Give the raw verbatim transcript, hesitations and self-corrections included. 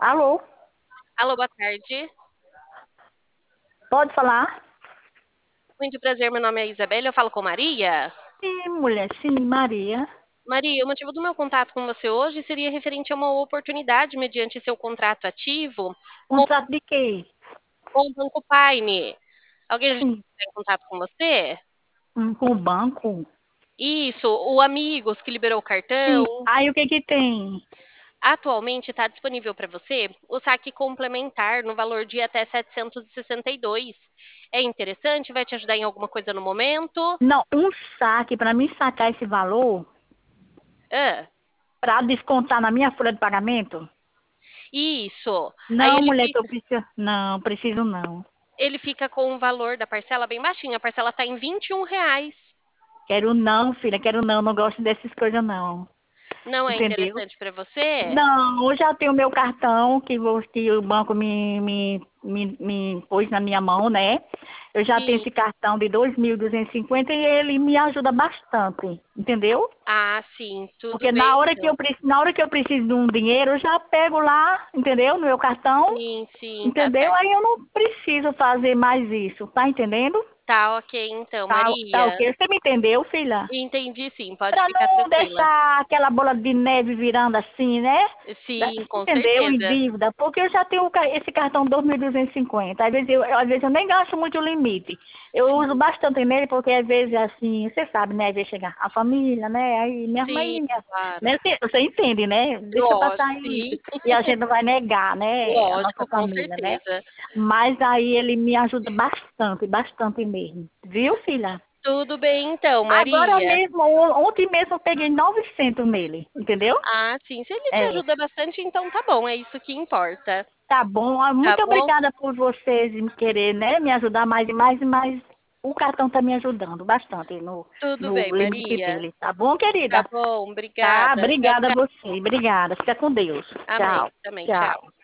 Alô? Alô, boa tarde. Pode falar? Muito prazer, meu nome é Isabela, eu falo com Maria. Sim, mulher, sim, Maria. Maria, o motivo do meu contato com você hoje seria referente a uma oportunidade mediante seu contrato ativo com, Contrato de quê? com o Banco Paine. Alguém já Sim, está em contato com você? hum, com o banco. Isso, o Amigos que liberou o Sim. cartão. Aí o que que tem? Atualmente está disponível para você o saque complementar no valor de até setecentos e sessenta e dois. É interessante? Vai te ajudar em alguma coisa no momento? Não, um saque, para mim sacar esse valor, Ah, para descontar na minha folha de pagamento? isso. Aí Não, ele mulher, que eu fica. preciso. Não, preciso não. Ele fica com o valor da parcela bem baixinho. A parcela está em vinte e um reais. Quero não, filha, quero não, não gosto dessas coisas não. Não é Entendeu? interessante para você? Não, eu já tenho meu cartão que, vo- que o banco me, me, me, me pôs na minha mão, né? Eu já tenho Sim. esse cartão de dois mil duzentos e cinquenta e ele me ajuda bastante, entendeu? Ah, sim, tudo Porque bem, na hora que então. eu, pre- na hora que eu preciso de um dinheiro, eu já pego lá, entendeu? No meu cartão, Sim, sim, tá entendeu? certo. Aí eu não preciso fazer mais isso, tá entendendo? Tá ok, então, Tá, tá Maria. ok. Você me entendeu, filha? Entendi, sim, pode Para ficar não tranquila. deixar aquela bola de neve virando assim, né? Da- Sim, com Entendeu? Em certeza. dívida. Porque eu já tenho o ca- esse cartão dois mil duzentos e cinquenta. Às vezes eu, às vezes eu nem gasto muito o limite. Eu uso Sim, bastante nele porque às vezes assim, você sabe, né? Às vezes chega a família, né? Aí minha sim, mãe, minha, claro. né? Você, você entende, né? Deixa Lógico, passar isso. sim, E a gente não vai negar, né? A nossa lógico, com família, né? certeza. Mas aí ele me ajuda bastante, bastante mesmo. Viu, filha? Tudo bem, então, Agora Maria. mesmo, on- ontem mesmo eu peguei novecentos nele, entendeu? Ah, sim, se ele te É, ajuda bastante, então tá bom, é isso que importa. tá bom. Ah, Tá muito bom? obrigada por vocês me querer, né, me ajudar mais e mais e mais. O cartão tá me ajudando bastante no, Tudo bem, no limite Maria. dele, tá bom, Tá querida? bom, Tá, obrigada. Tchau, obrigada a tchau. você, obrigada. Fica com Deus. Amém. Tchau, Também, tchau. tchau.